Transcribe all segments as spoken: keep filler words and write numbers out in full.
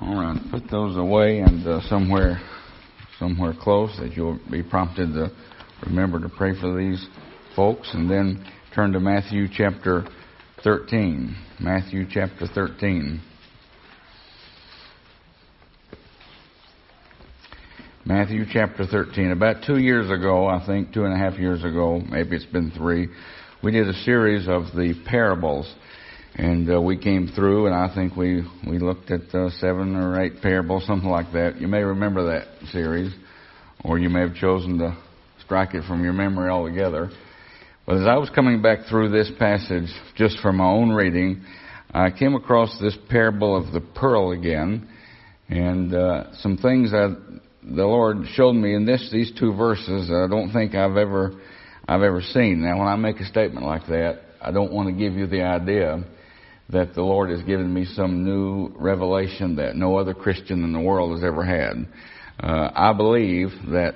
All right, put those away and uh, somewhere somewhere close that you'll be prompted to remember to pray for these folks. And then turn to Matthew chapter thirteen. Matthew chapter thirteen. Matthew chapter thirteen. About two years ago, I think, two and a half years ago, maybe it's been three, we did a series of the parables. And uh, we came through, and I think we, we looked at uh, seven or eight parables, something like that. You may remember that series, or you may have chosen to strike it from your memory altogether. But as I was coming back through this passage, just from my own reading, I came across this parable of the pearl again, and uh, some things that the Lord showed me in this these two verses that I don't think I've ever I've ever seen. Now, when I make a statement like that, I don't want to give you the idea that the Lord has given me some new revelation that no other Christian in the world has ever had. Uh, I believe that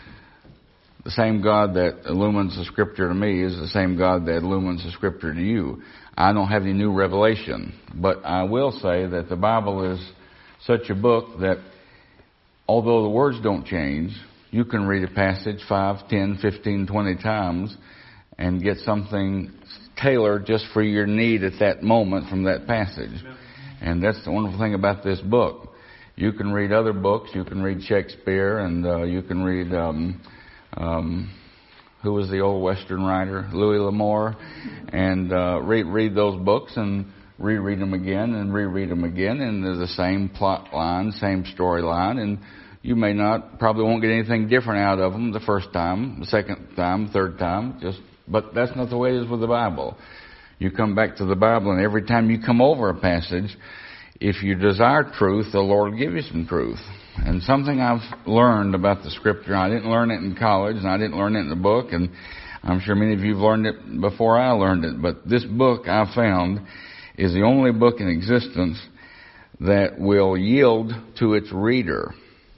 the same God that illumines the Scripture to me is the same God that illumines the Scripture to you. I don't have any new revelation, but I will say that the Bible is such a book that although the words don't change, you can read a passage five, ten, fifteen, twenty times and get something tailored just for your need at that moment from that passage. And that's the wonderful thing about this book. You can read other books. You can read Shakespeare, and uh, you can read, um, um, who was the old Western writer? Louis L'Amour. And uh, read, read those books and reread them again and reread them again. And they're the same plot line, same storyline. And you may not, probably won't get anything different out of them the first time, the second time, third time, just But that's not the way it is with the Bible. You come back to the Bible, and every time you come over a passage, if you desire truth, the Lord will give you some truth. And something I've learned about the Scripture, I didn't learn it in college, and I didn't learn it in the book, and I'm sure many of you have learned it before I learned it, but this book I found is the only book in existence that will yield to its reader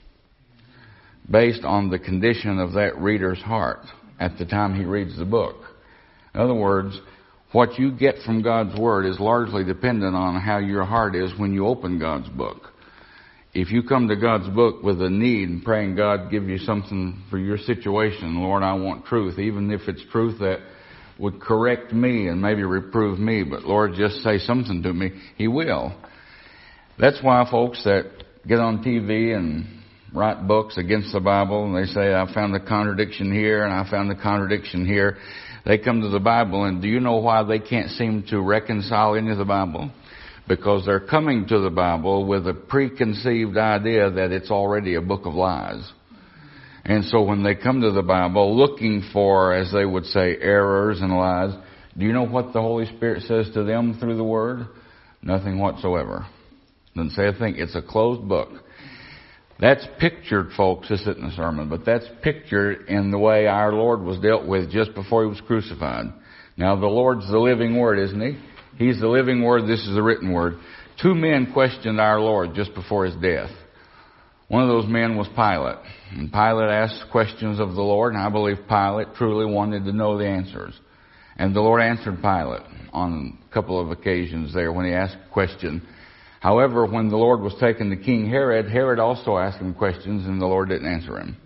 based on the condition of that reader's heart at the time he reads the book. In other words, what you get from God's Word is largely dependent on how your heart is when you open God's book. If you come to God's book with a need and praying God give you something for your situation, Lord, I want truth, even if it's truth that would correct me and maybe reprove me, but Lord, just say something to me, He will. That's why folks that get on T V and write books against the Bible, and they say, I found a contradiction here and I found a contradiction here. They come to the Bible, and do you know why they can't seem to reconcile any of the Bible? Because they're coming to the Bible with a preconceived idea that it's already a book of lies. And so when they come to the Bible looking for, as they would say, errors and lies, do you know what the Holy Spirit says to them through the Word? Nothing whatsoever. Doesn't say a thing. It's a closed book. That's pictured, folks, this isn't a sermon, but that's pictured in the way our Lord was dealt with just before He was crucified. Now, the Lord's the living Word, isn't He? He's the living Word, this is the written Word. Two men questioned our Lord just before His death. One of those men was Pilate. And Pilate asked questions of the Lord, and I believe Pilate truly wanted to know the answers. And the Lord answered Pilate on a couple of occasions there when He asked a question. However, when the Lord was taken to King Herod, Herod also asked him questions, and the Lord didn't answer him.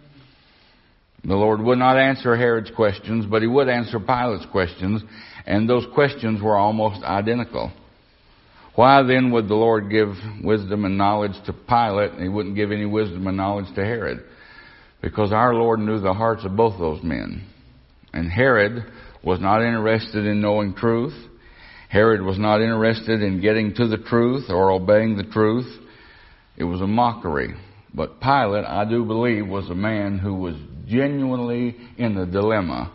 The Lord would not answer Herod's questions, but He would answer Pilate's questions, and those questions were almost identical. Why then would the Lord give wisdom and knowledge to Pilate, and He wouldn't give any wisdom and knowledge to Herod? Because our Lord knew the hearts of both those men. And Herod was not interested in knowing truth. Herod was not interested in getting to the truth or obeying the truth. It was a mockery. But Pilate, I do believe, was a man who was genuinely in a dilemma.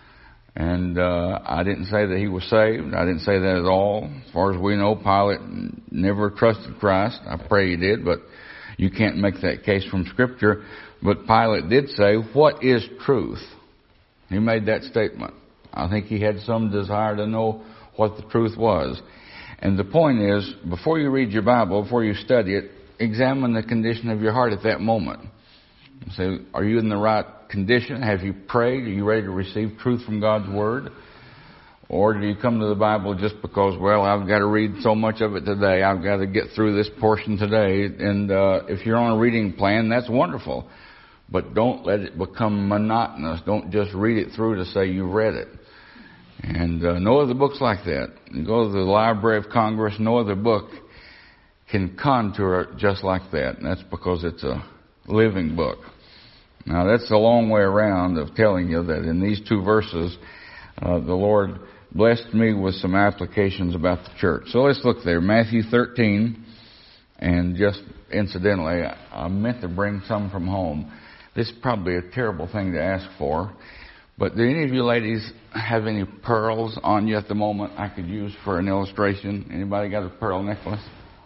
And uh, I didn't say that he was saved. I didn't say that at all. As far as we know, Pilate never trusted Christ. I pray he did, but you can't make that case from Scripture. But Pilate did say, what is truth? He made that statement. I think he had some desire to know what the truth was. And the point is, before you read your Bible, before you study it, examine the condition of your heart at that moment. Say, are you in the right condition? Have you prayed? Are you ready to receive truth from God's Word? Or do you come to the Bible just because, well, I've got to read so much of it today, I've got to get through this portion today, and uh, if you're on a reading plan, that's wonderful. But don't let it become monotonous. Don't just read it through to say you've read it. And uh, no other books like that. You go to the Library of Congress, no other book can contour it just like that. And that's because it's a living book. Now, that's a long way around of telling you that in these two verses, uh, the Lord blessed me with some applications about the church. So let's look there. Matthew thirteen, and just incidentally, I meant to bring some from home. This is probably a terrible thing to ask for, but do any of you ladies have any pearls on you at the moment I could use for an illustration? Anybody got a pearl necklace?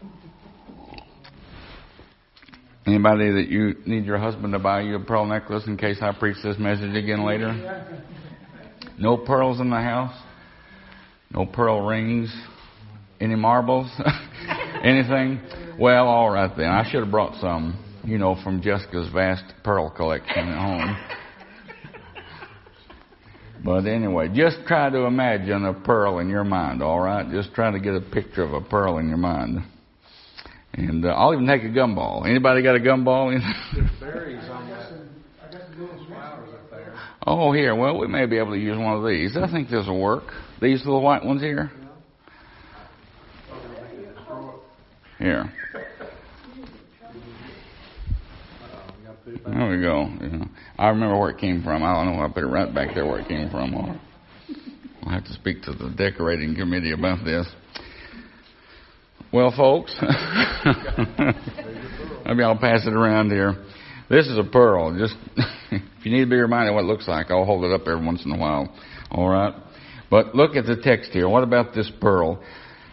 Anybody that you need your husband to buy you a pearl necklace in case I preach this message again later? No pearls in the house? No pearl rings? Any marbles? Anything? Well, all right then. I should have brought some, you know, from Jessica's vast pearl collection at home. But anyway, just try to imagine a pearl in your mind, all right? Just try to get a picture of a pearl in your mind. And uh, I'll even take a gumball. Anybody got a gumball? There's berries on that. I got the little flowers up there. Oh, here. Well, we may be able to use one of these. I think this will work. These little white ones here? Here. There we go. Yeah. I remember where it came from. I don't know. I put it right back there where it came from. I'll have to speak to the decorating committee about this. Well, folks, maybe I'll pass it around here. This is a pearl. Just if you need to be reminded what it looks like, I'll hold it up every once in a while. All right? But look at the text here. What about this pearl?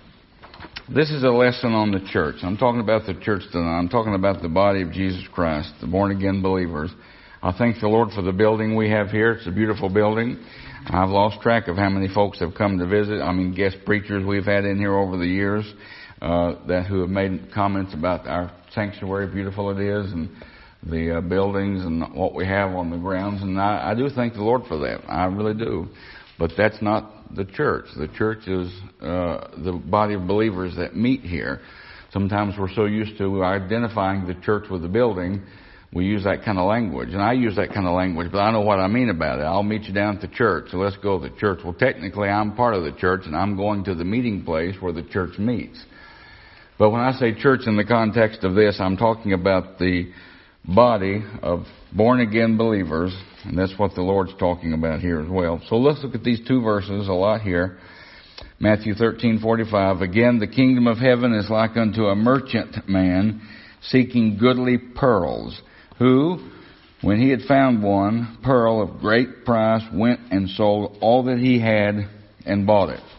This is a lesson on the church. I'm talking about the church tonight. I'm talking about the body of Jesus Christ, the born-again believers. I thank the Lord for the building we have here. It's a beautiful building. I've lost track of how many folks have come to visit. I mean, guest preachers we've had in here over the years uh, that who have made comments about our sanctuary, beautiful it is, and the uh, buildings and what we have on the grounds. And I, I do thank the Lord for that. I really do. But that's not the church. The church is uh, the body of believers that meet here. Sometimes we're so used to identifying the church with the building, we use that kind of language. And I use that kind of language, but I know what I mean about it. I'll meet you down at the church, so let's go to the church. Well, technically, I'm part of the church, and I'm going to the meeting place where the church meets. But when I say church in the context of this, I'm talking about the body of born-again believers, and that's what the Lord's talking about here as well. So let's look at these two verses a lot here. Matthew thirteen forty-five. Again, the kingdom of heaven is like unto a merchant man seeking goodly pearls, who, when he had found one pearl of great price, went and sold all that he had and bought it.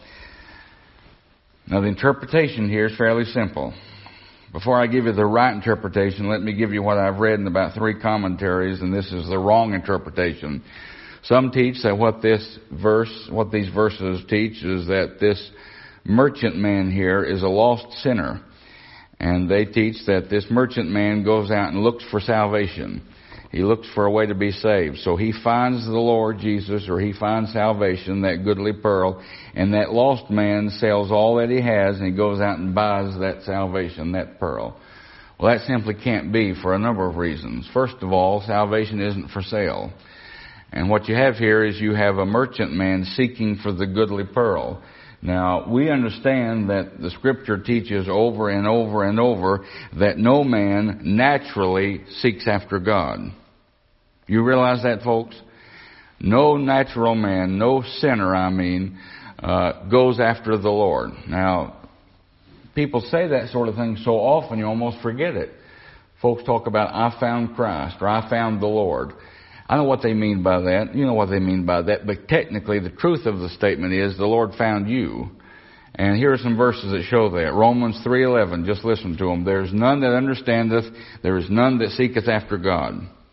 Now, the interpretation here is fairly simple. Before I give you the right interpretation, let me give you what I've read in about three commentaries, and this is the wrong interpretation. Some teach that what this verse, what these verses teach is that this merchant man here is a lost sinner. And they teach that this merchant man goes out and looks for salvation. He looks for a way to be saved. So he finds the Lord Jesus, or he finds salvation, that goodly pearl, and that lost man sells all that he has, and he goes out and buys that salvation, that pearl. Well, that simply can't be for a number of reasons. First of all, salvation isn't for sale. And what you have here is you have a merchant man seeking for the goodly pearl. Now, we understand that the Scripture teaches over and over and over that no man naturally seeks after God. You realize that, folks? No natural man, no sinner, I mean, uh, goes after the Lord. Now, people say that sort of thing so often you almost forget it. Folks talk about, I found Christ, or I found the Lord. I know what they mean by that. You know what they mean by that. But technically, the truth of the statement is the Lord found you. And here are some verses that show that. Romans three eleven, just listen to them. There is none that understandeth, there is none that seeketh after God.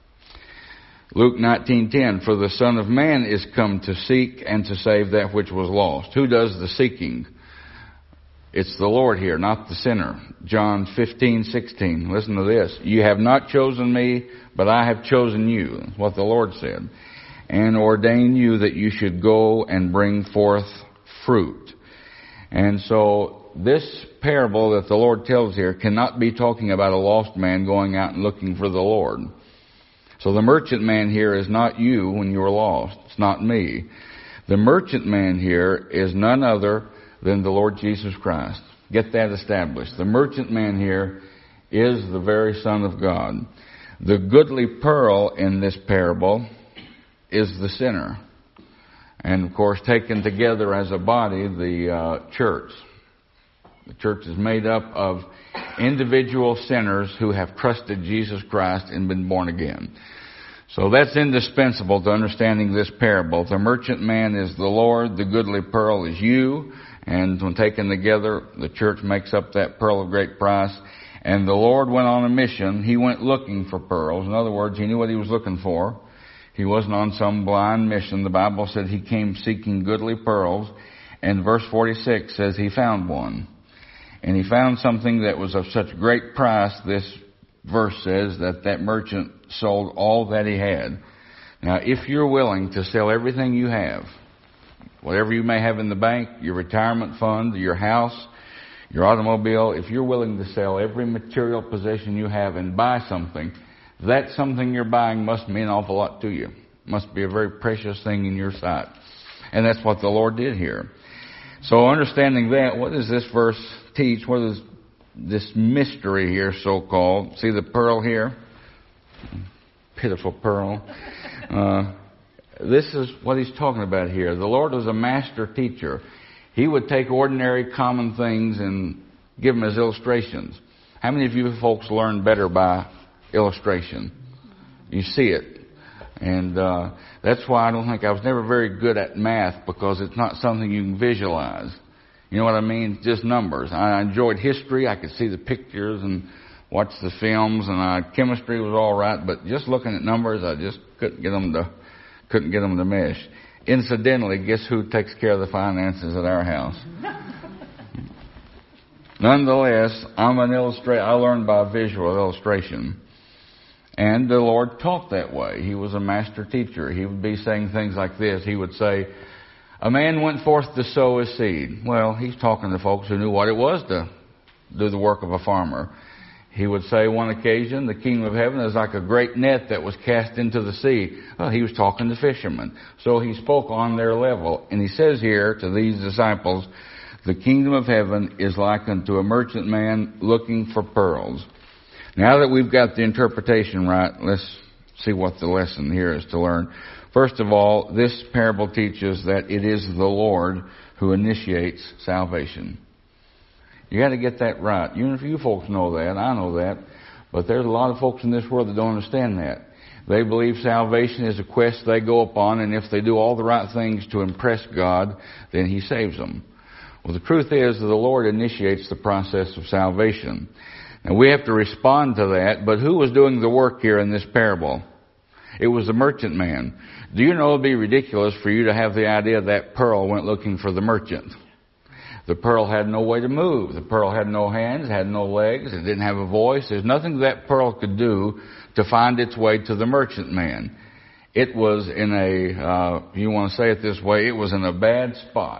Luke nineteen ten, for the Son of Man is come to seek and to save that which was lost. Who does the seeking? It's the Lord here, not the sinner. John fifteen sixteen, listen to this. You have not chosen me, but I have chosen you. That's what the Lord said. And ordained you that you should go and bring forth fruit. And so this parable that the Lord tells here cannot be talking about a lost man going out and looking for the Lord. So the merchant man here is not you when you were lost. It's not me. The merchant man here is none other than the Lord Jesus Christ. Get that established. The merchant man here is the very Son of God. The goodly pearl in this parable is the sinner. And, of course, taken together as a body, the uh, church. The church is made up of individual sinners who have trusted Jesus Christ and been born again. So that's indispensable to understanding this parable. The merchant man is the Lord. The goodly pearl is you. And when taken together, the church makes up that pearl of great price. And the Lord went on a mission. He went looking for pearls. In other words, He knew what He was looking for. He wasn't on some blind mission. The Bible said He came seeking goodly pearls. And verse forty-six says He found one. And He found something that was of such great price, this verse says, that that merchant sold all that he had. Now, if you're willing to sell everything you have, whatever you may have in the bank, your retirement fund, your house, your automobile, if you're willing to sell every material possession you have and buy something, that something you're buying must mean an awful lot to you. Must be a very precious thing in your sight. And that's what the Lord did here. So understanding that, what does this verse teach? What is this mystery here, so-called? See the pearl here? Pitiful pearl. Uh, this is what He's talking about here. The Lord was a master teacher. He would take ordinary, common things and give them as illustrations. How many of you folks learn better by illustration? You see it. And uh, that's why I don't think I was never very good at math, because it's not something you can visualize. You know what I mean? Just numbers. I enjoyed history. I could see the pictures and watch the films, and I, chemistry was all right. But just looking at numbers, I just couldn't get them to couldn't get them to mesh. Incidentally, guess who takes care of the finances at our house? Nonetheless, I'm an illustrator. I learned by visual illustration. And the Lord taught that way. He was a master teacher. He would be saying things like this. He would say, a man went forth to sow his seed. Well, he's talking to folks who knew what it was to do the work of a farmer. He would say one occasion, the kingdom of heaven is like a great net that was cast into the sea. Well, he was talking to fishermen. So he spoke on their level. And he says here to these disciples, the kingdom of heaven is likened to a merchant man looking for pearls. Now that we've got the interpretation right, let's see what the lesson here is to learn. First of all, this parable teaches that it is the Lord who initiates salvation. You got to get that right. Even if you folks know that, I know that, but there's a lot of folks in this world that don't understand that. They believe salvation is a quest they go upon, and if they do all the right things to impress God, then He saves them. Well, the truth is that the Lord initiates the process of salvation. Now, we have to respond to that, but who was doing the work here in this parable? It was the merchant man. Do you know it would be ridiculous for you to have the idea that pearl went looking for the merchant? The pearl had no way to move. The pearl had no hands, had no legs, it didn't have a voice. There's nothing that pearl could do to find its way to the merchant man. It was in a, uh, if you want to say it this way, it was in a bad spot.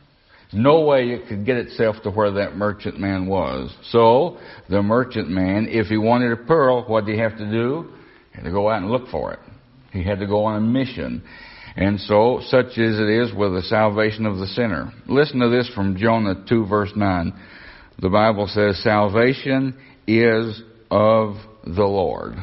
No way it could get itself to where that merchant man was. So, the merchant man, if he wanted a pearl, what did he have to do? He had to go out and look for it. He had to go on a mission. And so, such as it is with the salvation of the sinner. Listen to this from Jonah two, verse nine. The Bible says, salvation is of the Lord.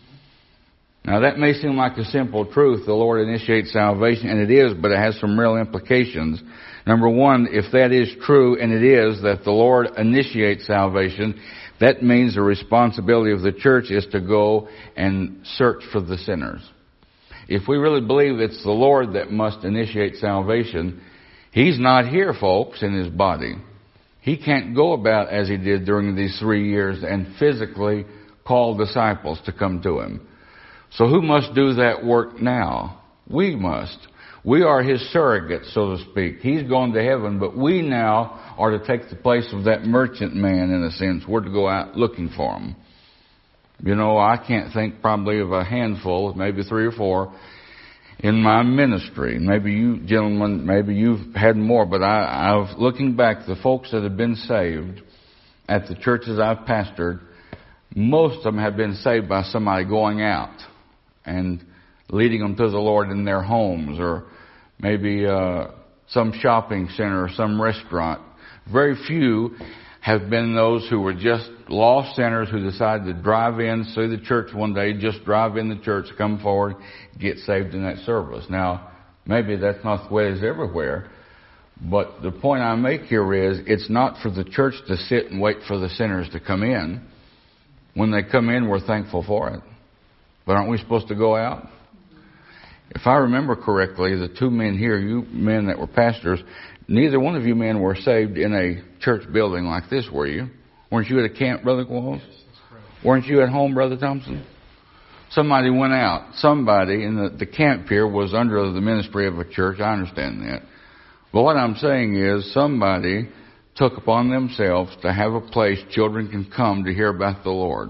Now, that may seem like a simple truth. The Lord initiates salvation, and it is, but it has some real implications. Number one, if that is true, and it is, that the Lord initiates salvation, that means the responsibility of the church is to go and search for the sinners. If we really believe it's the Lord that must initiate salvation, He's not here, folks, in His body. He can't go about as He did during these three years and physically call disciples to come to Him. So who must do that work now? We must. We are His surrogates, so to speak. He's gone to heaven, but we now are to take the place of that merchant man, in a sense. We're to go out looking for him. You know, I can't think probably of a handful, maybe three or four, in my ministry, maybe you gentlemen, maybe you've had more, but I, I've, looking back, the folks that have been saved at the churches I've pastored, most of them have been saved by somebody going out and leading them to the Lord in their homes, or maybe uh, some shopping center or some restaurant. Very few have been those who were just lost sinners who decided to drive in, see the church one day, just drive in the church, come forward, get saved in that service. Now, maybe that's not the way it is everywhere, but the point I make here is it's not for the church to sit and wait for the sinners to come in. When they come in, we're thankful for it. But aren't we supposed to go out? If I remember correctly, the two men here, you men that were pastors, neither one of you men were saved in a church building like this, were you? Weren't you at a camp, Brother Qualls? Yes, that's correct. Weren't you at home, Brother Thompson? Somebody went out. Somebody in the, the camp here was under the ministry of a church. I understand that. But what I'm saying is somebody took upon themselves to have a place children can come to hear about the Lord.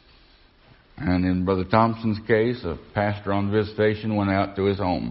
And in Brother Thompson's case, a pastor on visitation went out to his home.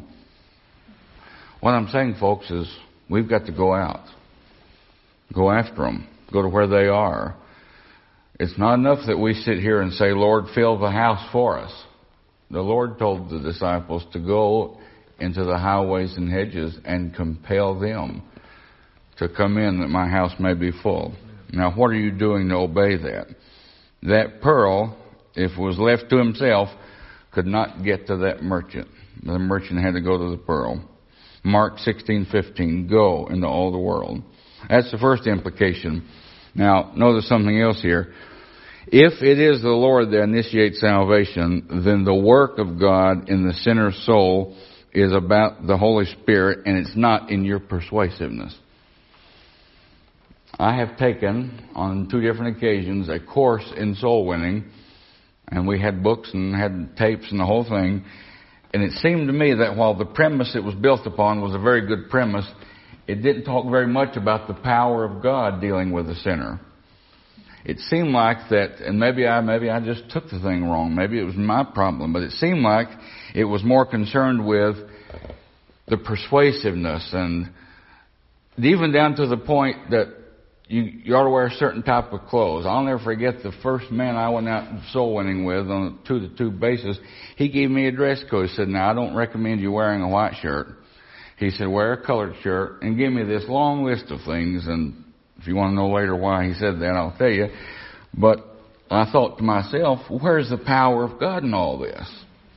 What I'm saying, folks, is we've got to go out. Go after them. Go to where they are. It's not enough that we sit here and say, Lord, fill the house for us. The Lord told the disciples to go into the highways and hedges and compel them to come in that my house may be full. Now, what are you doing to obey that? That pearl, if it was left to himself, could not get to that merchant. The merchant had to go to the pearl. Mark sixteen fifteen, go into all the world. That's the first implication. Now, notice something else here. If it is the Lord that initiates salvation, then the work of God in the sinner's soul is about the Holy Spirit, and it's not in your persuasiveness. I have taken, on two different occasions, a course in soul winning, and we had books and had tapes and the whole thing, and it seemed to me that while the premise it was built upon was a very good premise, it didn't talk very much about the power of God dealing with the sinner. It seemed like that, and maybe I maybe I just took the thing wrong. Maybe it was my problem, but it seemed like it was more concerned with the persuasiveness, and even down to the point that you, you ought to wear a certain type of clothes. I'll never forget the first man I went out soul winning with on a two-to-two basis. He gave me a dress code. He said, now, I don't recommend you wearing a white shirt. He said, wear a colored shirt, and give me this long list of things, and if you want to know later why he said that, I'll tell you. But I thought to myself, where's the power of God in all this?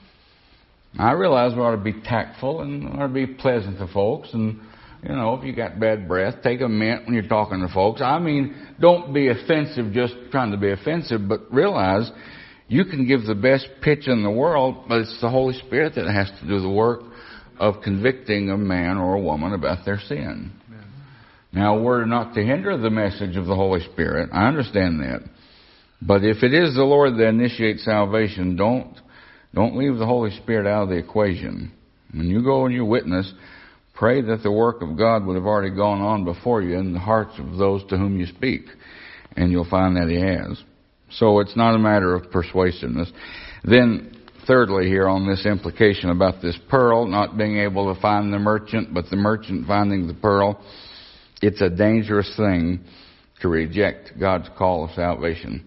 I realize we ought to be tactful and ought to be pleasant to folks. And, you know, if you got bad breath, take a mint when you're talking to folks. I mean, don't be offensive just trying to be offensive, but realize you can give the best pitch in the world, but it's the Holy Spirit that has to do the work of convicting a man or a woman about their sin. Now, we're not to hinder the message of the Holy Spirit. I understand that. But if it is the Lord that initiates salvation, don't don't leave the Holy Spirit out of the equation. When you go and you witness, pray that the work of God would have already gone on before you in the hearts of those to whom you speak. And you'll find that He has. So it's not a matter of persuasiveness. Then, thirdly, here on this implication about this pearl, not being able to find the merchant, but the merchant finding the pearl, it's a dangerous thing to reject God's call of salvation.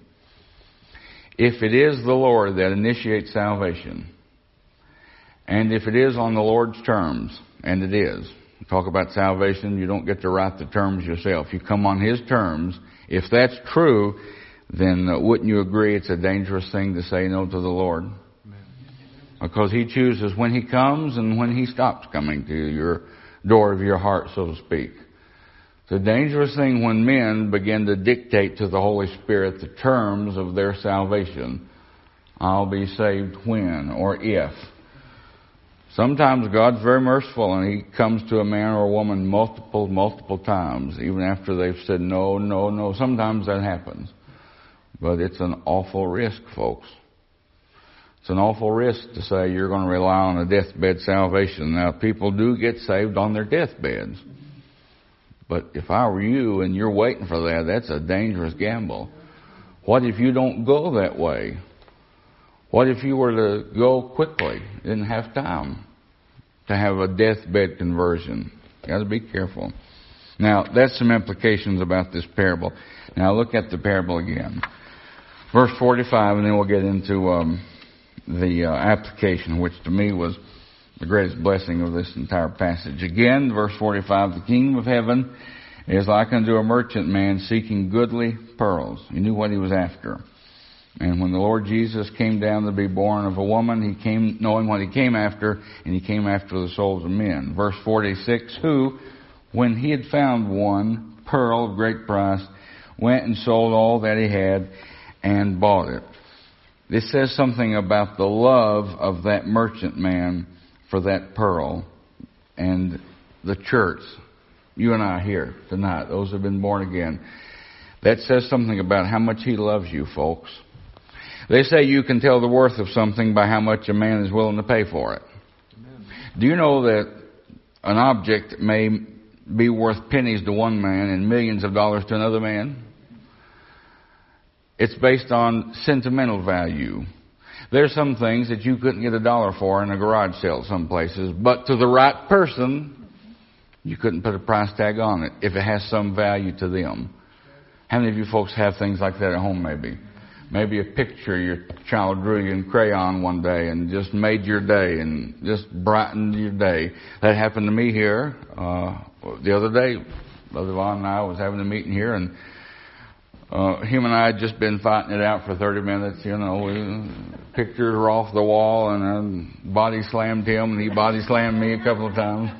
If it is the Lord that initiates salvation, and if it is on the Lord's terms, and it is, talk about salvation, you don't get to write the terms yourself. You come on His terms. If that's true, then uh, wouldn't you agree it's a dangerous thing to say no to the Lord? Amen. Because He chooses when He comes and when He stops coming to your door of your heart, so to speak. It's a dangerous thing when men begin to dictate to the Holy Spirit the terms of their salvation. I'll be saved when or if. Sometimes God's very merciful and He comes to a man or a woman multiple, multiple times, even after they've said no, no, no. Sometimes that happens. But it's an awful risk, folks. It's an awful risk to say you're going to rely on a deathbed salvation. Now, people do get saved on their deathbeds. But if I were you and you're waiting for that, that's a dangerous gamble. What if you don't go that way? What if you were to go quickly, didn't have time? to have a deathbed conversion. Got to be careful. Now, that's some implications about this parable. Now, look at the parable again. Verse forty-five, and then we'll get into um, the uh, application, which to me was the greatest blessing of this entire passage. Again, verse forty-five, the kingdom of heaven is like unto a merchant man seeking goodly pearls. He knew what he was after. And when the Lord Jesus came down to be born of a woman, he came knowing what he came after, and he came after the souls of men. Verse forty-six, who, when he had found one pearl of great price, went and sold all that he had and bought it. This says something about the love of that merchant man for that pearl and the church. You and I here tonight, those who have been born again. That says something about how much he loves you, folks. They say you can tell the worth of something by how much a man is willing to pay for it. Amen. Do you know that an object may be worth pennies to one man and millions of dollars to another man? It's based on sentimental value. There's some things that you couldn't get a dollar for in a garage sale some places, but to the right person, you couldn't put a price tag on it if it has some value to them. How many of you folks have things like that at home maybe? Maybe a picture your child drew you in crayon one day and just made your day and just brightened your day. That happened to me here uh, the other day. Brother Vaughn and I was having a meeting here, and uh, him and I had just been fighting it out for thirty minutes. You know, we, pictures were off the wall, and I body slammed him, and he body slammed me a couple of times.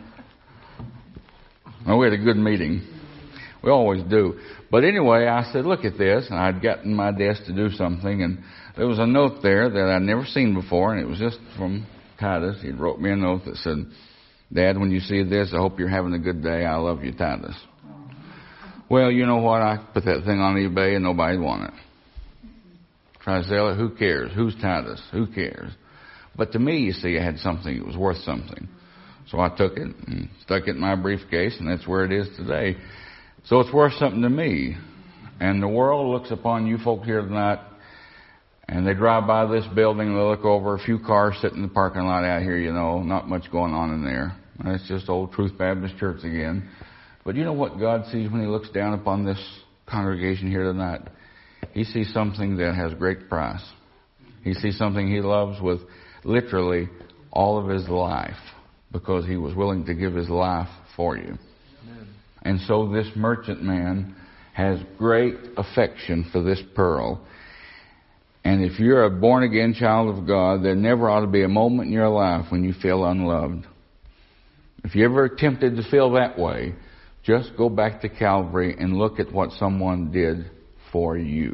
Well, we had a good meeting. We always do. But anyway, I said, look at this. And I'd gotten my desk to do something, and there was a note there that I'd never seen before, and it was just from Titus. He wrote me a note that said, Dad, when you see this, I hope you're having a good day. I love you, Titus. Well, you know what? I put that thing on eBay, and nobody wanted it. Try to sell it. Who cares? Who's Titus? Who cares? But to me, you see, I had something that was worth something. So I took it and stuck it in my briefcase, and that's where it is today. So it's worth something to me. And the world looks upon you folks here tonight, and they drive by this building, and they look over, a few cars sitting in the parking lot out here, you know, not much going on in there. That's just old Truth Baptist Church again. But you know what God sees when he looks down upon this congregation here tonight? He sees something that has great price. He sees something he loves with literally all of his life, because he was willing to give his life for you. Amen. And so this merchant man has great affection for this pearl. And if you're a born-again child of God, there never ought to be a moment in your life when you feel unloved. If you ever attempted to feel that way, just go back to Calvary and look at what someone did for you.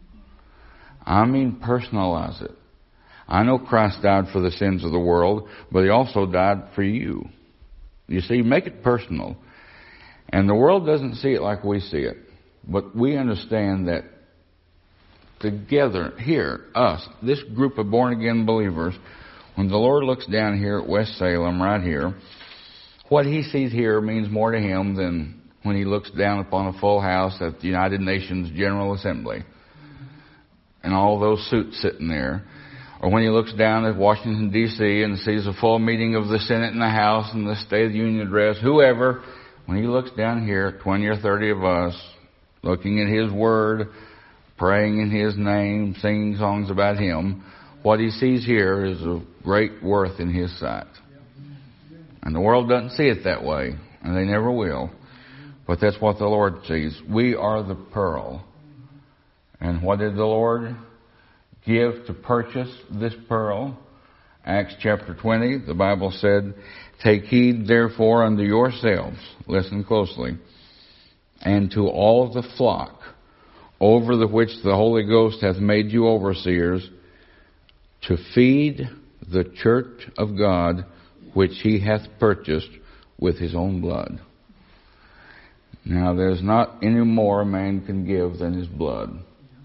I mean, personalize it. I know Christ died for the sins of the world, but he also died for you. You see, make it personal. And the world doesn't see it like we see it. But we understand that together, here, us, this group of born-again believers, when the Lord looks down here at West Salem, right here, what he sees here means more to him than when he looks down upon a full house at the United Nations General Assembly and all those suits sitting there. Or when he looks down at Washington, D C and sees a full meeting of the Senate and the House and the State of the Union address, whoever, when he looks down here, twenty or thirty of us, looking at his word, praying in his name, singing songs about him, what he sees here is of great worth in his sight. And the world doesn't see it that way, and they never will. But that's what the Lord sees. We are the pearl. And what did the Lord give to purchase this pearl? Acts chapter twenty, the Bible said, take heed therefore unto yourselves, listen closely, and to all the flock, over the which the Holy Ghost hath made you overseers, to feed the church of God, which he hath purchased with his own blood. Now there's not any more a man can give than his blood.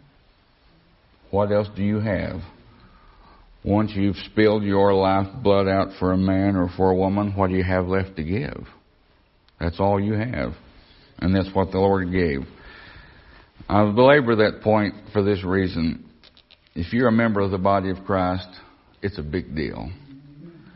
What else do you have? Once you've spilled your life blood out for a man or for a woman, what do you have left to give? That's all you have. And that's what the Lord gave. I'll belabor that point for this reason. If you're a member of the body of Christ, it's a big deal.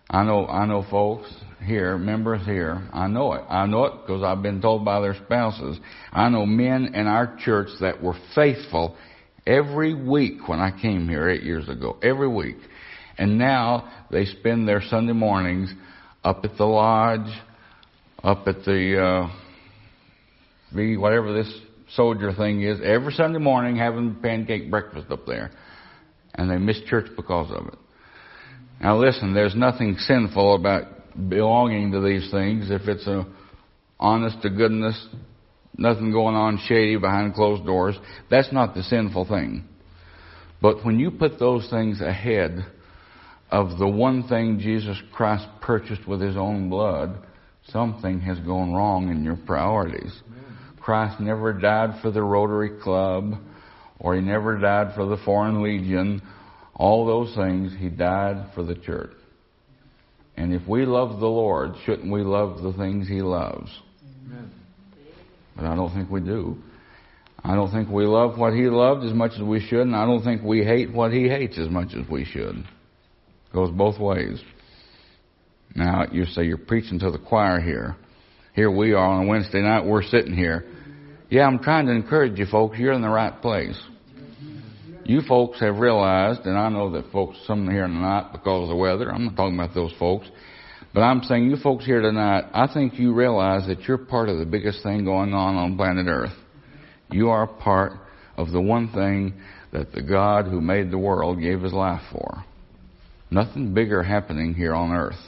I know, I know folks here, members here, I know it. I know it because I've been told by their spouses. I know men in our church that were faithful every week when I came here eight years ago, every week. And now they spend their Sunday mornings up at the lodge, up at the, uh, the whatever this soldier thing is, every Sunday morning having pancake breakfast up there. And they miss church because of it. Now listen, there's nothing sinful about belonging to these things if it's a honest to goodness, nothing going on shady behind closed doors. That's not the sinful thing. But when you put those things ahead of the one thing Jesus Christ purchased with His own blood, something has gone wrong in your priorities. Christ never died for the Rotary Club, or He never died for the Foreign Legion. All those things, He died for the church. And if we love the Lord, shouldn't we love the things He loves? Amen. But I don't think we do. I don't think we love what He loved as much as we should, and I don't think we hate what He hates as much as we should. It goes both ways. Now, you say you're preaching to the choir here. Here we are on a Wednesday night, we're sitting here. Yeah, I'm trying to encourage you folks, you're in the right place. You folks have realized, and I know that folks, some here tonight because of the weather, I'm not talking about those folks, but I'm saying you folks here tonight, I think you realize that you're part of the biggest thing going on on planet Earth. You are part of the one thing that the God who made the world gave His life for. Nothing bigger happening here on earth.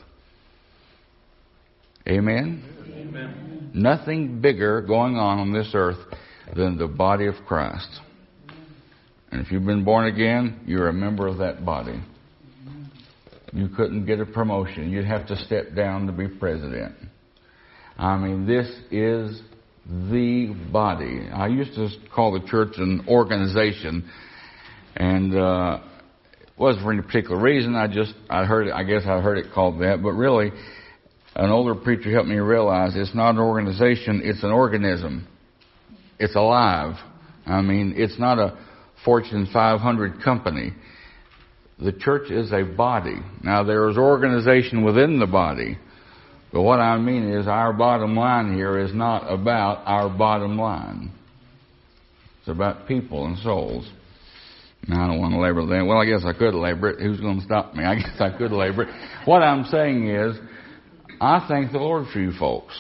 Amen? Amen. Nothing bigger going on on this earth than the body of Christ. And if you've been born again, you're a member of that body. You couldn't get a promotion. You'd have to step down to be president. I mean, this is the body. I used to call the church an organization, and uh, it wasn't for any particular reason. I just, I heard it, I guess I heard it called that. But really, an older preacher helped me realize it's not an organization, it's an organism. It's alive. I mean, it's not a Fortune five hundred company. The church is a body. Now, there is organization within the body. But what I mean is our bottom line here is not about our bottom line. It's about people and souls. Now, I don't want to labor that. Well, I guess I could labor it. Who's going to stop me? I guess I could labor it. What I'm saying is, I thank the Lord for you folks.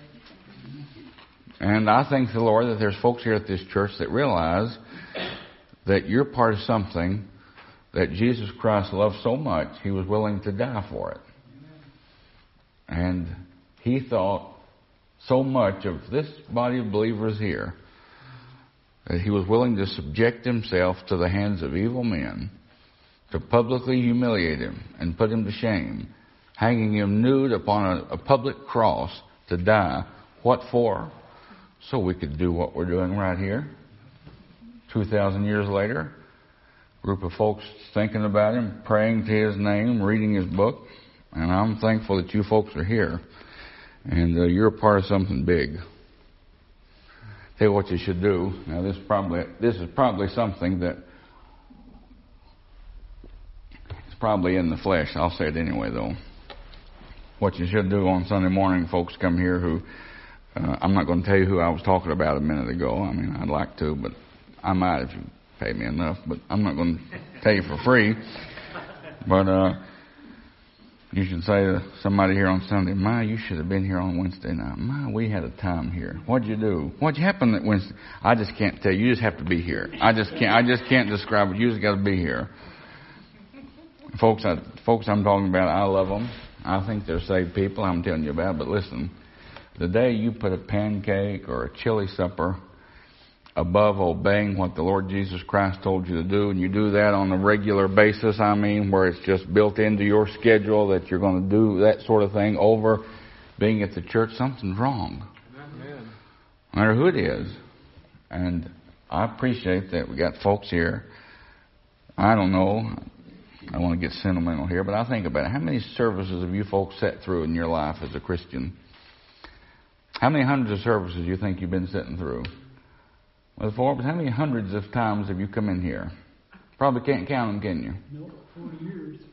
And I thank the Lord that there's folks here at this church that realize that you're part of something that Jesus Christ loved so much, He was willing to die for it. And He thought so much of this body of believers here that He was willing to subject Himself to the hands of evil men, to publicly humiliate Him and put Him to shame, hanging Him nude upon a, a public cross to die. What for? So we could do what we're doing right here. Two thousand years later, a group of folks thinking about Him, praying to His name, reading His book. And I'm thankful that you folks are here. And uh, you're a part of something big. Tell you what you should do. Now, this probably this is probably something that is probably in the flesh. I'll say it anyway, though. What you should do on Sunday morning, folks come here who, uh, I'm not going to tell you who I was talking about a minute ago. I mean, I'd like to, but I might if you pay me enough, but I'm not going to tell you for free. But uh, you should say to somebody here on Sunday, "My, you should have been here on Wednesday night. My, we had a time here. What'd you do? What'd you happen at Wednesday?" I just can't tell you. You just have to be here. I just can't. I just can't describe it. You just got to be here, folks. I, folks, I'm talking about. I love them. I think they're saved people. I'm telling you about. But listen, the day you put a pancake or a chili supper above obeying what the Lord Jesus Christ told you to do, and you do that on a regular basis, I mean, where it's just built into your schedule that you're going to do that sort of thing over being at the church, something's wrong. Amen. No matter who it is. And I appreciate that we got folks here. I don't know, I don't want to get sentimental here, but I think about it. How many services have you folks sat through in your life as a Christian? How many hundreds of services do you think you've been sitting through? Well, Forbes, how many hundreds of times have you come in here? Probably can't count them, can you? No, forty years.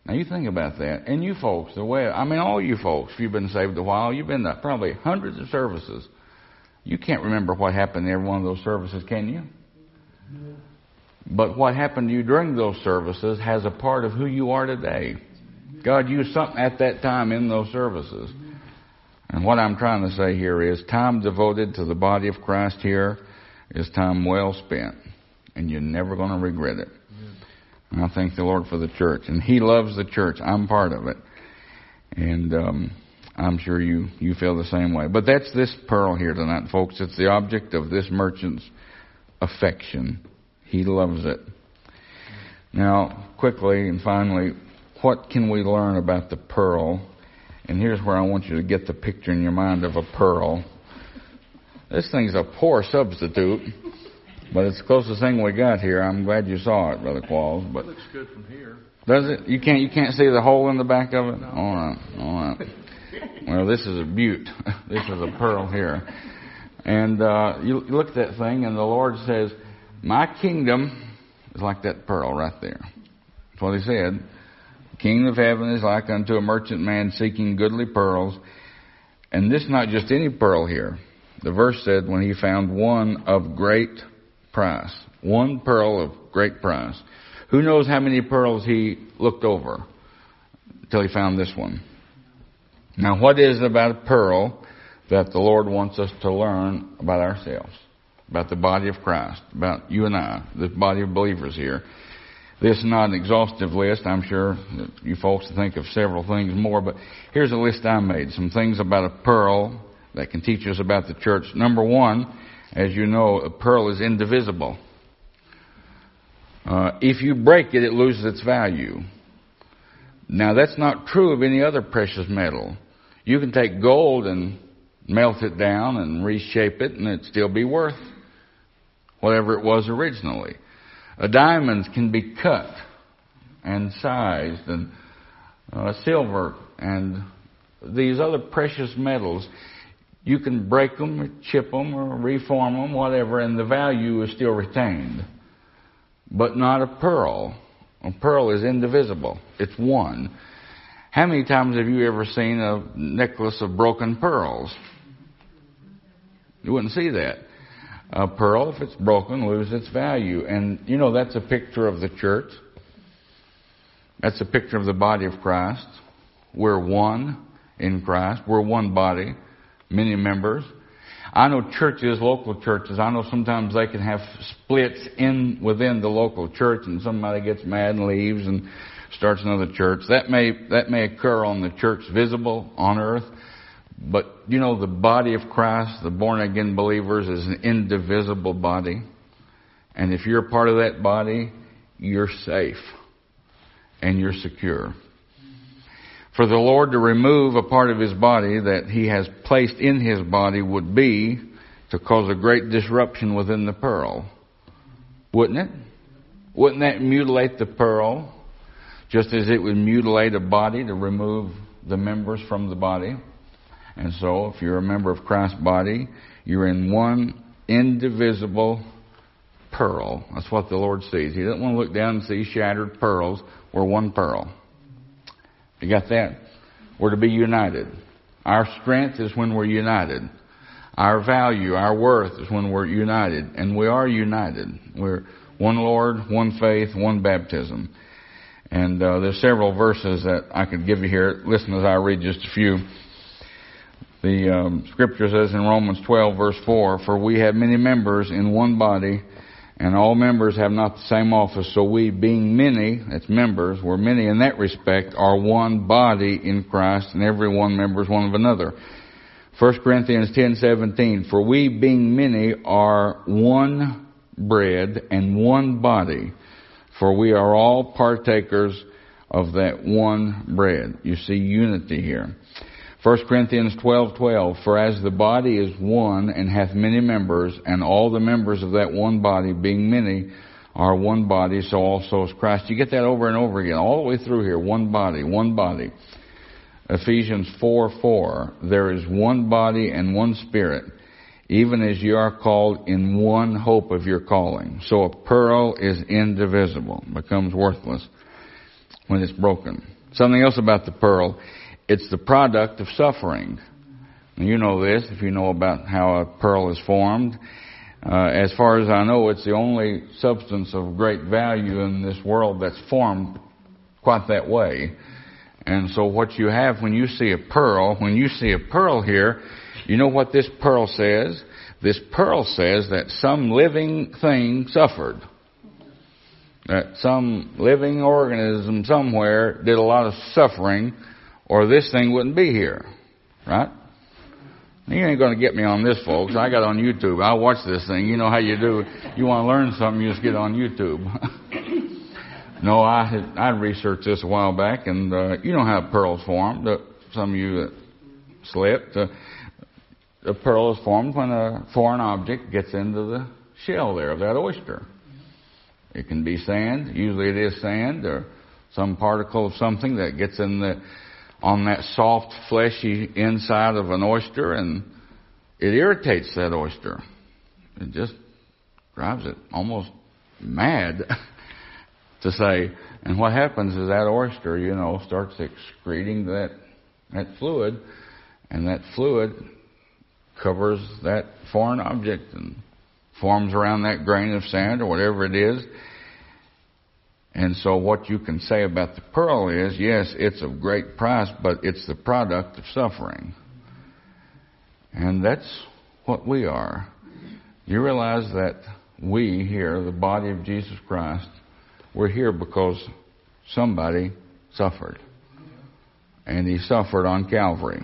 Now you think about that. And you folks, the way, I mean all you folks, if you've been saved a while, you've been to probably hundreds of services. You can't remember what happened in every one of those services, can you? No. But what happened to you during those services has a part of who you are today. God used something at that time in those services. And what I'm trying to say here is time devoted to the body of Christ here is time well spent. And you're never going to regret it. And I thank the Lord for the church. And He loves the church. I'm part of it. And um, I'm sure you, you feel the same way. But that's this pearl here tonight, folks. It's the object of this merchant's affection. He loves it. Now, quickly and finally, what can we learn about the pearl? And here's where I want you to get the picture in your mind of a pearl. This thing's a poor substitute, but it's the closest thing we got here. I'm glad you saw it, Brother Qualls. But it looks good from here. Does it? You can't you can't see the hole in the back of it? No. All right, all right. Well, this is a beaut. This is a pearl here. And uh, you look at that thing, and the Lord says, my kingdom is like that pearl right there. That's what He said. The kingdom of heaven is like unto a merchant man seeking goodly pearls. And this is not just any pearl here. The verse said when he found one of great price. One pearl of great price. Who knows how many pearls he looked over until he found this one? Now, what is it about a pearl that the Lord wants us to learn about ourselves? About the body of Christ, about you and I, the body of believers here. This is not an exhaustive list. I'm sure that you folks think of several things more, but here's a list I made. Some things about a pearl that can teach us about the church. Number one, as you know, a pearl is indivisible. Uh, if you break it, it loses its value. Now, that's not true of any other precious metal. You can take gold and melt it down and reshape it, and it'd still be worth whatever it was originally. Uh, diamonds can be cut and sized, and uh, silver and these other precious metals, you can break them or chip them or reform them, whatever, and the value is still retained. But not a pearl. A pearl is indivisible. It's one. How many times have you ever seen a necklace of broken pearls? You wouldn't see that. A pearl, if it's broken, loses its value. And, you know, that's a picture of the church. That's a picture of the body of Christ. We're one in Christ. We're one body, many members. I know churches, local churches, I know sometimes they can have splits in within the local church, and somebody gets mad and leaves and starts another church. That may that may occur on the church visible on earth. But, you know, the body of Christ, the born-again believers, is an indivisible body. And if you're part of that body, you're safe and you're secure. For the Lord to remove a part of His body that He has placed in His body would be to cause a great disruption within the pearl. Wouldn't it? Wouldn't that mutilate the pearl just as it would mutilate a body to remove the members from the body? And so, if you're a member of Christ's body, you're in one indivisible pearl. That's what the Lord sees. He doesn't want to look down and see shattered pearls. We're one pearl. You got that? We're to be united. Our strength is when we're united. Our value, our worth is when we're united. And we are united. We're one Lord, one faith, one baptism. And uh, there's several verses that I could give you here. Listen as I read just a few. The um, scripture says in Romans twelve, verse four, for we have many members in one body, and all members have not the same office. So we, being many, that's members, we're many in that respect, are one body in Christ, and every one member is one of another. First Corinthians ten seventeen, for we, being many, are one bread and one body, for we are all partakers of that one bread. You see unity here. First Corinthians twelve twelve, for as the body is one and hath many members, and all the members of that one body, being many, are one body, so also is Christ. You get that over and over again, all the way through here. One body, one body. Ephesians four four, there is one body and one Spirit, even as you are called in one hope of your calling. So a pearl is indivisible, becomes worthless. when it's broken. Something else about the pearl, it's the product of suffering. And you know this, if you know about how a pearl is formed. Uh, as far as I know, it's the only substance of great value in this world that's formed quite that way. And so what you have when you see a pearl, when you see a pearl here, you know what this pearl says? This pearl says that some living thing suffered. That some living organism somewhere did a lot of suffering, or this thing wouldn't be here. Right? You ain't going to get me on this, folks. I got on YouTube. I watch this thing. You know how you do. You want to learn something, you just get on YouTube. No, I had I researched this a while back, and uh, you know how pearls form. The, some of you that slept, uh, the pearl is formed when a foreign object gets into the shell there of that oyster. It can be sand. Usually it is sand or some particle of something that gets in the on that soft, fleshy inside of an oyster, and it irritates that oyster. It just drives it almost mad to say. And what happens is that oyster, you know, starts excreting that that fluid, and that fluid covers that foreign object and forms around that grain of sand or whatever it is. And so what you can say about the pearl is, yes, it's of great price, but it's the product of suffering. And that's what we are. You realize that we here, the body of Jesus Christ, we're here because somebody suffered. And he suffered on Calvary.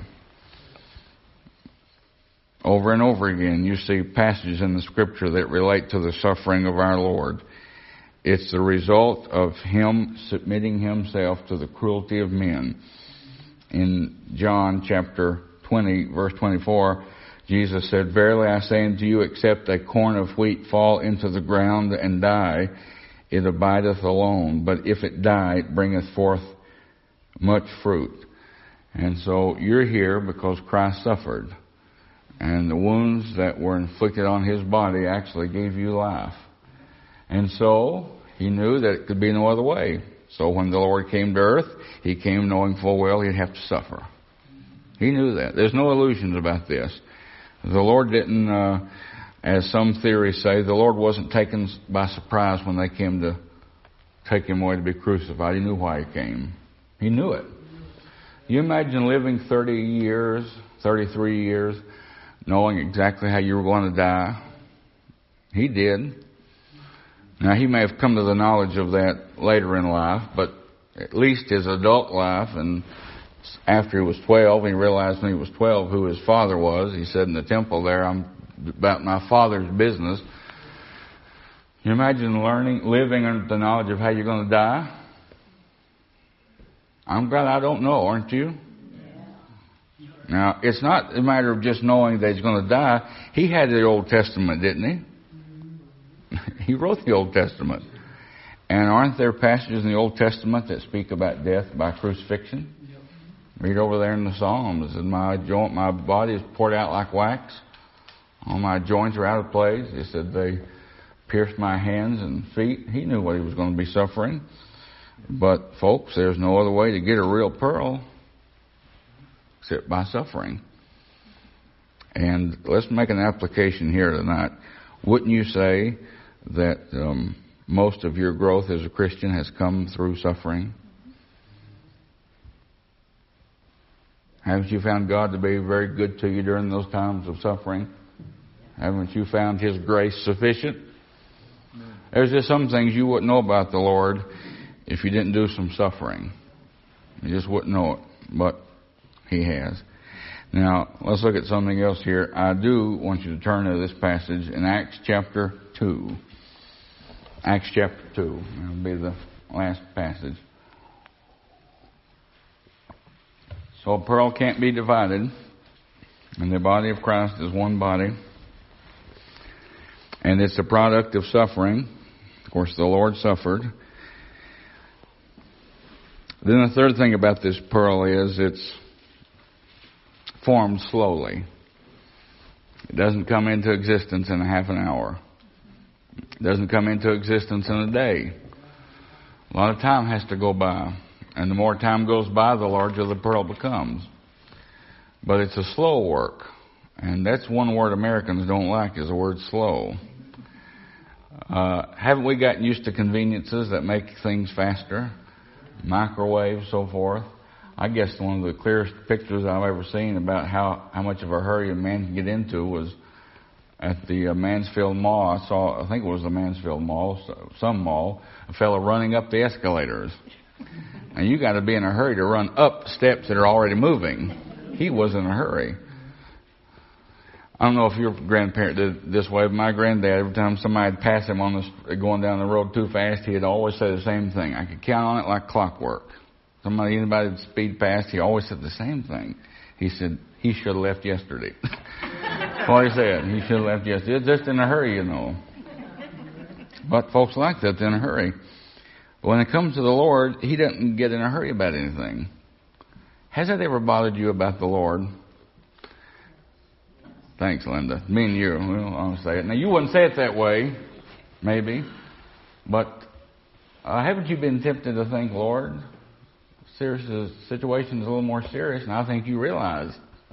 Over and over again, you see passages in the Scripture that relate to the suffering of our Lord. It's the result of him submitting himself to the cruelty of men. In John chapter twenty, verse twenty-four, Jesus said, "Verily I say unto you, except a corn of wheat fall into the ground and die, it abideth alone. But if it die, it bringeth forth much fruit." And so you're here because Christ suffered. And the wounds that were inflicted on his body actually gave you life. And so he knew that it could be no other way. So when the Lord came to earth, he came knowing full well he'd have to suffer. He knew that. There's no illusions about this. The Lord didn't, uh, as some theories say, the Lord wasn't taken by surprise when they came to take him away to be crucified. He knew why he came. He knew it. You imagine living thirty years, thirty-three years, knowing exactly how you were going to die. He did. Now, he may have come to the knowledge of that later in life, but at least his adult life, and after he was twelve, he realized when he was twelve who his father was. He said in the temple there, "I'm about my father's business." You imagine learning, living under the knowledge of how you're going to die? I'm glad I don't know, aren't you? Now, it's not a matter of just knowing that he's going to die. He had the Old Testament, didn't he? He wrote the Old Testament. And aren't there passages in the Old Testament that speak about death by crucifixion? Read over there in the Psalms. It says, my joint, my body is poured out like wax. All my joints are out of place. He said, they pierced my hands and feet. He knew what he was going to be suffering. But, folks, there's no other way to get a real pearl except by suffering. And let's make an application here tonight. Wouldn't you say that um, most of your growth as a Christian has come through suffering? Haven't you found God to be very good to you during those times of suffering? Haven't you found His grace sufficient? There's just some things you wouldn't know about the Lord if you didn't do some suffering. You just wouldn't know it, but He has. Now, let's look at something else here. I do want you to turn to this passage in Acts chapter two. Acts chapter two. That'll be the last passage. So a pearl can't be divided, and the body of Christ is one body. And it's a product of suffering. Of course, the Lord suffered. Then the third thing about this pearl is it's formed slowly. It doesn't come into existence in a half an hour. It doesn't come into existence in a day. A lot of time has to go by. And the more time goes by, the larger the pearl becomes. But it's a slow work. And that's one word Americans don't like, is the word slow. Uh, haven't we gotten used to conveniences that make things faster? Microwave, so forth. I guess one of the clearest pictures I've ever seen about how, how much of a hurry a man can get into was at the uh, Mansfield Mall. I saw, I think it was the Mansfield Mall, some mall, a fellow running up the escalators. And you got to be in a hurry to run up steps that are already moving. He was in a hurry. I don't know if your grandparent did it this way, but my granddad, every time somebody would pass him on the, going down the road too fast, he'd always say the same thing. I could count on it like clockwork. Somebody, anybody would speed past, he always said the same thing. He said, he should have left yesterday. That's what he said. He should have left yesterday. Just in a hurry, you know. But folks like that, in a hurry. But when it comes to the Lord, He doesn't get in a hurry about anything. Has that ever bothered you about the Lord? Thanks, Linda. Me and you. Well, I'll say it. Now, you wouldn't say it that way, maybe. But uh, haven't you been tempted to think, Lord, serious, the situation is a little more serious, and I think you realize.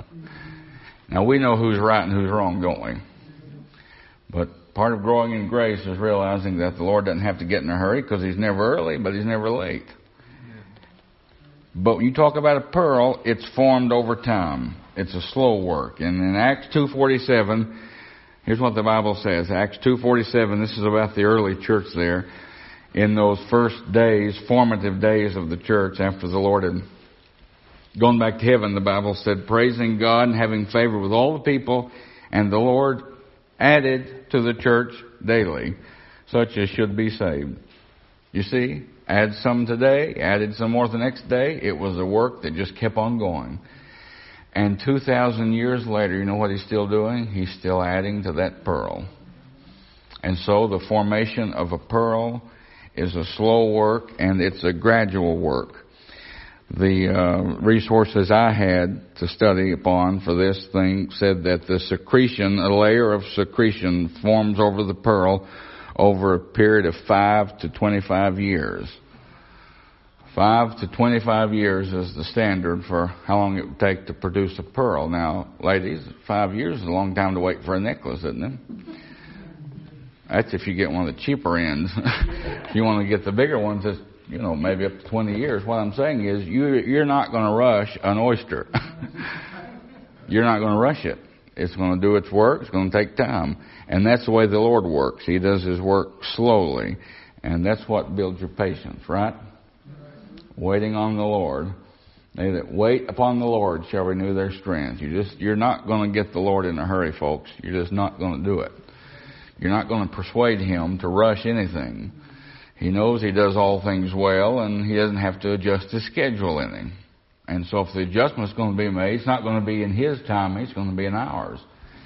Now, we know who's right and who's wrong, don't we? But part of growing in grace is realizing that the Lord doesn't have to get in a hurry because He's never early, but He's never late. But when you talk about a pearl, it's formed over time. It's a slow work. And in Acts two forty-seven, here's what the Bible says. Acts two forty-seven, this is about the early church there. In those first days, formative days of the church, after the Lord had gone back to heaven, the Bible said, praising God and having favor with all the people, and the Lord added to the church daily such as should be saved. You see, add some today, added some more the next day. It was a work that just kept on going. And two thousand years later, you know what He's still doing? He's still adding to that pearl. And so the formation of a pearl is a slow work, and it's a gradual work. The uh, resources I had to study upon for this thing said that the secretion, a layer of secretion, forms over the pearl over a period of five to twenty-five years. Five to twenty-five years is the standard for how long it would take to produce a pearl. Now, ladies, five years is a long time to wait for a necklace, isn't it? That's if you get one of the cheaper ends. If you want to get the bigger ones, it's, you know, maybe up to twenty years. What I'm saying is you, you're not going to rush an oyster. You're not going to rush it. It's going to do its work. It's going to take time. And that's the way the Lord works. He does His work slowly. And that's what builds your patience, right? Waiting on the Lord. They that wait upon the Lord shall renew their strength. You just, you're not going to get the Lord in a hurry, folks. You're just not going to do it. You're not going to persuade Him to rush anything. He knows He does all things well, and He doesn't have to adjust His schedule any. And so if the adjustment is going to be made, it's not going to be in His time, it's going to be in ours.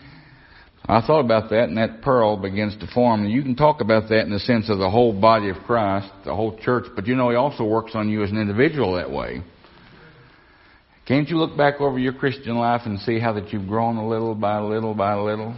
I thought about that, and that pearl begins to form. And you can talk about that in the sense of the whole body of Christ, the whole church. But you know, He also works on you as an individual that way. Can't you look back over your Christian life and see how that you've grown a little by little by little?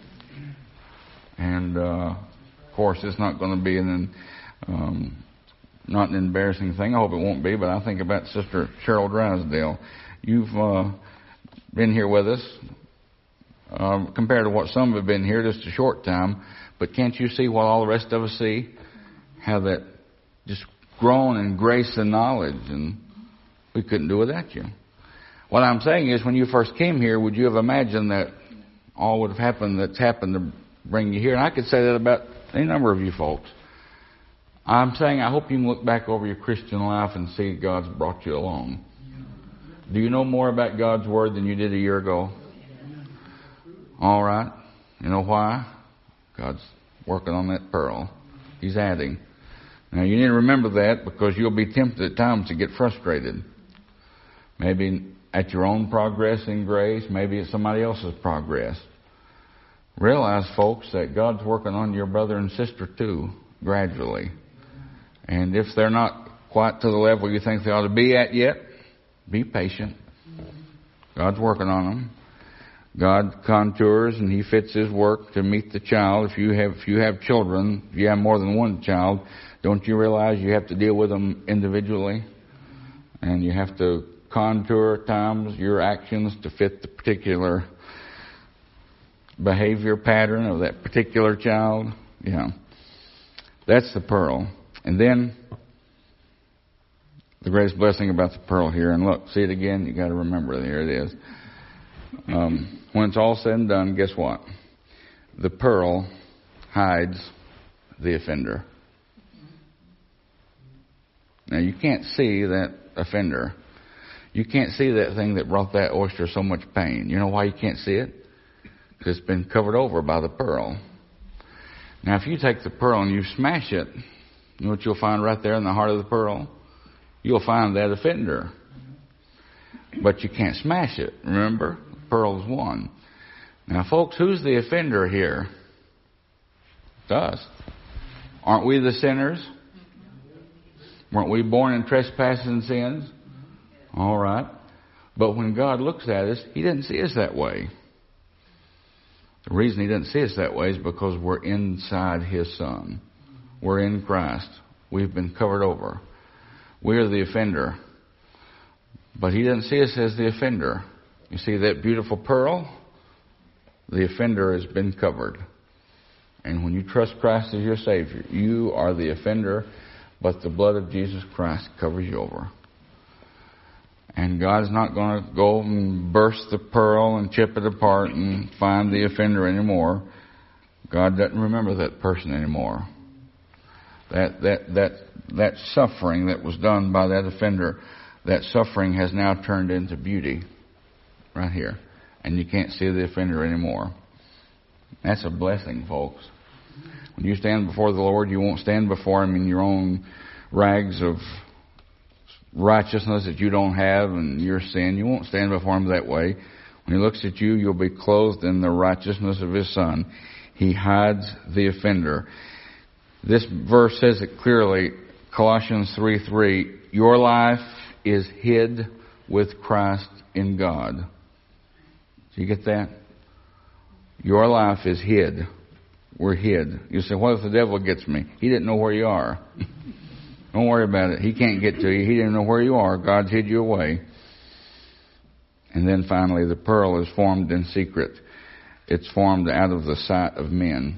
And, uh, of course, it's not going to be an, um, not an embarrassing thing. I hope it won't be. But I think about Sister Cheryl Drysdale. You've uh, been here with us. Um, compared to what some have been here, just a short time. But can't you see what all the rest of us see? How that just grown in grace and knowledge, and we couldn't do without you. What I'm saying is, when you first came here, would you have imagined that all would have happened that's happened to bring you here? And I could say that about any number of you folks. I'm saying I hope you can look back over your Christian life and see God's brought you along. Do you know more about God's Word than you did a year ago? All right. You know why? God's working on that pearl. He's adding. Now, you need to remember that, because you'll be tempted at times to get frustrated. Maybe at your own progress in grace. Maybe at somebody else's progress. Realize, folks, that God's working on your brother and sister too, gradually. And if they're not quite to the level you think they ought to be at yet, be patient. God's working on them. God contours and He fits His work to meet the child. If you have if you have children, if you have more than one child, don't you realize you have to deal with them individually? And you have to contour at times your actions to fit the particular behavior pattern of that particular child. Yeah. That's the pearl. And then the greatest blessing about the pearl here, and look, see it again, you got to remember, there it is. Um, when it's all said and done, guess what? The pearl hides the offender. Now, you can't see that offender. You can't see that thing that brought that oyster so much pain. You know why you can't see it? Because it's been covered over by the pearl. Now, if you take the pearl and you smash it, you know what you'll find right there in the heart of the pearl? You'll find that offender. But you can't smash it. Remember? The pearl is one. Now, folks, who's the offender here? It's us. Aren't we the sinners? Weren't we born in trespasses and sins? All right. But when God looks at us, He doesn't see us that way. The reason He doesn't see us that way is because we're inside His Son. We're in Christ. We've been covered over. We're the offender. But He doesn't see us as the offender. You see that beautiful pearl? The offender has been covered. And when you trust Christ as your Savior, you are the offender, but the blood of Jesus Christ covers you over. And God's not going to go and burst the pearl and chip it apart and find the offender anymore. God doesn't remember that person anymore. That that that that suffering that was done by that offender, that suffering has now turned into beauty right here. And you can't see the offender anymore. That's a blessing, folks. When you stand before the Lord, you won't stand before Him in your own rags of righteousness that you don't have and your sin. You won't stand before Him that way. When He looks at you, you'll be clothed in the righteousness of His Son. He hides the offender. This verse says it clearly, Colossians three three, your life is hid with Christ in God. Do you get that? Your life is hid. We're hid. You say, what if the devil gets me? He didn't know where you are. Don't worry about it. He can't get to you. He didn't know where you are. God's hid you away. And then finally, the pearl is formed in secret. It's formed out of the sight of men.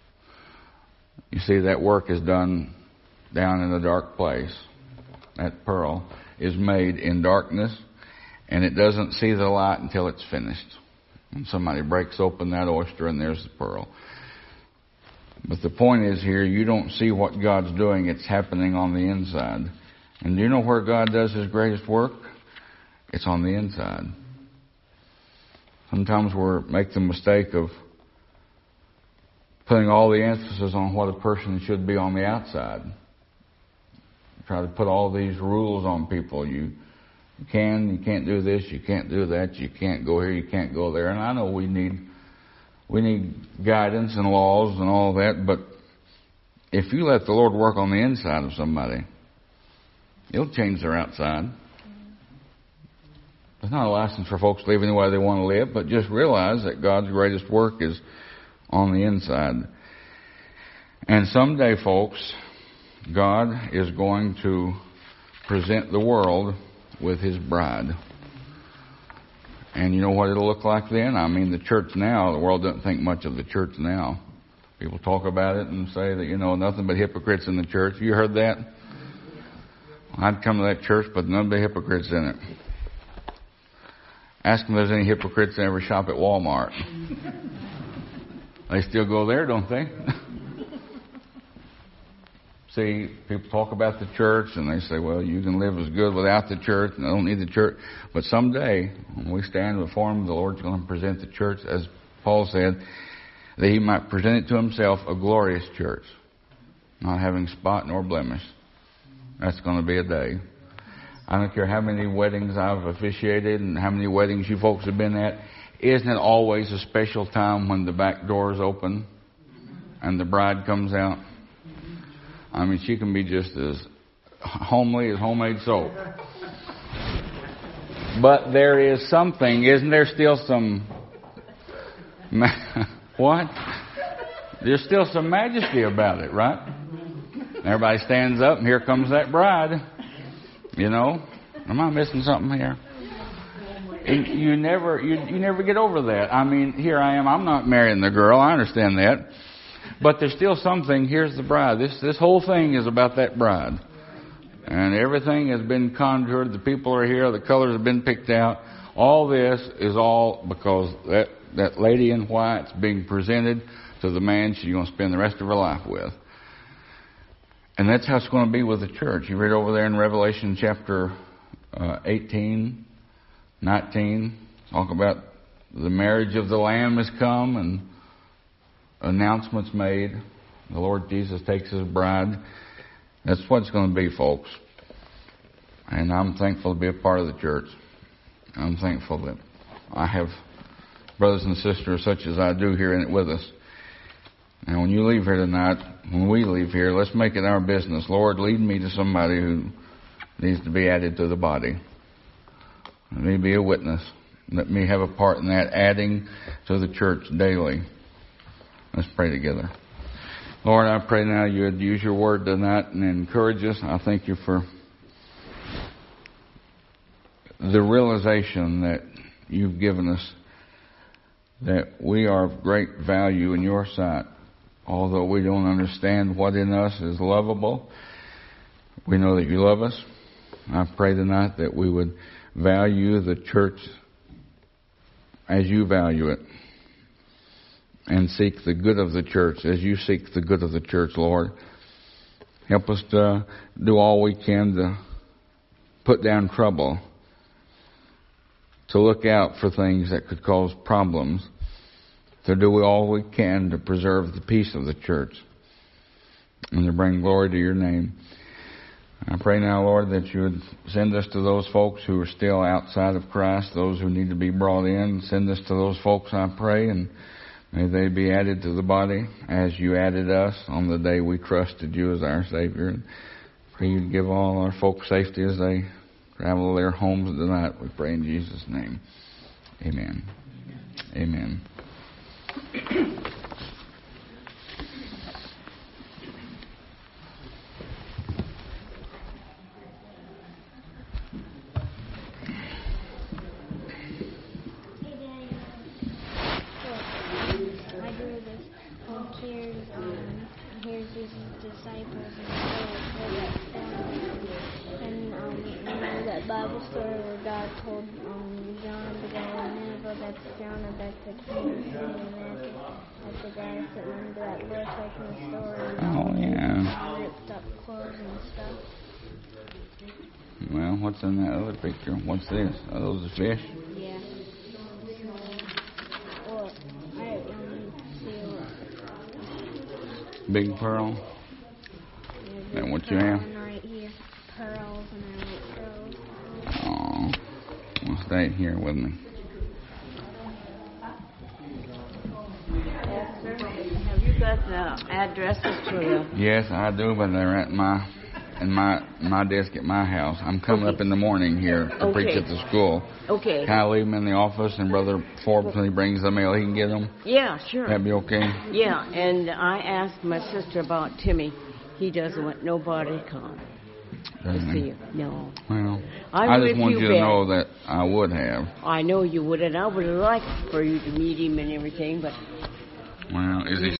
You see, that work is done down in a dark place. That pearl is made in darkness, and it doesn't see the light until it's finished. And somebody breaks open that oyster, and there's the pearl. But the point is here, you don't see what God's doing. It's happening on the inside. And do you know where God does His greatest work? It's on the inside. Sometimes we make the mistake of putting all the emphasis on what a person should be on the outside. Try to put all these rules on people. You can, you can't do this, you can't do that, you can't go here, you can't go there. And I know we need we need guidance and laws and all that, but if you let the Lord work on the inside of somebody, He'll change their outside. It's not a license for folks to live any way they want to live, but just realize that God's greatest work is on the inside. And someday, folks, God is going to present the world with His bride. And you know what it'll look like then? I mean, the church now, the world doesn't think much of the church now. People talk about it and say that, you know, nothing but hypocrites in the church. You heard that? I'd come to that church, but none but hypocrites in it. Ask them if there's any hypocrites that ever shop at Walmart. They still go there, don't they? See, people talk about the church and they say, well, you can live as good without the church and I don't need the church. But someday, when we stand before Him, the Lord's going to present the church, as Paul said, that He might present it to Himself a glorious church, not having spot nor blemish. That's going to be a day. I don't care how many weddings I've officiated and how many weddings you folks have been at. Isn't it always a special time when the back door is open and the bride comes out? I mean, she can be just as homely as homemade soap. But there is something, isn't there still some... What? There's still some majesty about it, right? Everybody stands up and here comes that bride. You know? Am I missing something here? And you never, you, you never get over that. I mean, here I am. I'm not marrying the girl. I understand that. But there's still something. Here's the bride. This this whole thing is about that bride. And everything has been conjured. The people are here. The colors have been picked out. All this is all because that, that lady in white's being presented to the man she's going to spend the rest of her life with. And that's how it's going to be with the church. You read over there in Revelation chapter uh, eighteen, nineteen, talk about the marriage of the Lamb has come and announcements made. The Lord Jesus takes his bride. That's what it's going to be, folks. And I'm thankful to be a part of the church. I'm thankful that I have brothers and sisters such as I do here in it with us. And when you leave here tonight, when we leave here, let's make it our business. Lord, lead me to somebody who needs to be added to the body. Let me be a witness. Let me have a part in that, adding to the church daily. Let's pray together. Lord, I pray now you would use your word tonight and encourage us. I thank you for the realization that you've given us that we are of great value in your sight. Although we don't understand what in us is lovable, we know that you love us. I pray tonight that we would value the church as you value it and seek the good of the church as you seek the good of the church, Lord. Help us to do all we can to put down trouble, to look out for things that could cause problems, to do all we can to preserve the peace of the church and to bring glory to your name. I pray now, Lord, that you would send us to those folks who are still outside of Christ, those who need to be brought in. Send us to those folks, I pray, and may they be added to the body as you added us on the day we trusted you as our Savior. And pray you to give all our folks safety as they travel to their homes tonight. We pray in Jesus' name. Amen. Amen. Disciples and um, you know that Bible story where God told um, John to go to Nineveh. That's Jonah. That's the king. And that's the guy sitting under that bush like in the story. Oh yeah. Ripped up clothes and stuff. Well, what's in that other picture? What's this? Are those the fish? Yeah. Well, I um see what. Big pearl. Yeah, that what you have? Right here, pearls and I like pearls. Oh, well, stay here with me. Yes, sir. Have you got the addresses for the? Yes, I do, but they're at my in my my desk at my house. I'm coming Okay. up in the morning here to Okay. preach at the school. Okay. Can I leave them in the office, and Brother Forbes, when he brings the mail, he can get them? Yeah, sure. That'd be okay? Yeah, and I asked my sister about Timmy. He doesn't want nobody to come to Doesn't see he? you. No. Well, I'm I just with wanted you, you to Ben. know that I would have. I know you would, and I would have liked for you to meet him and everything, but Well, is he